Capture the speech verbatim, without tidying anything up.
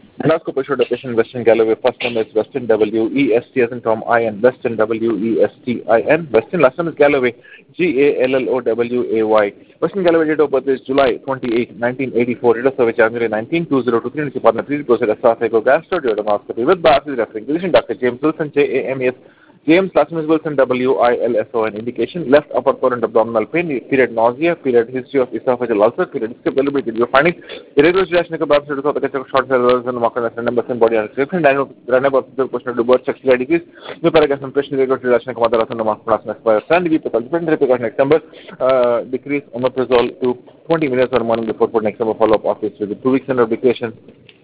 Endoscopy showed a patient Western Galloway. First name is Weston W E S T as in Tom I N. Weston W E S T I N. Weston last name is Galloway. G A L L O W A Y. Weston Galloway date of birth is July twenty-eighth, nineteen eighty-four. Date of service January nineteenth, two thousand twenty-three. Partner three procedure esophageal gastroduodenoscopy with biopsy referring physician Doctor James Wilson J A M E S. James last name is Wilson W I L S O N. Indication left upper quadrant abdominal pain. Period nausea. Period history of esophageal ulcer. Period availability. Your findings. Irregular ejaculation of biopsy of the short cells and marker and numbers in body and description. Dino Rana of the question to birth sexual decrease. New paragraph impression irregular ejaculation of mother and the mark plus expire. Stand the dependent precaution next number. Uh, decrease omeprazole to twenty minutes or morning before for next number follow up office with two weeks under vacation.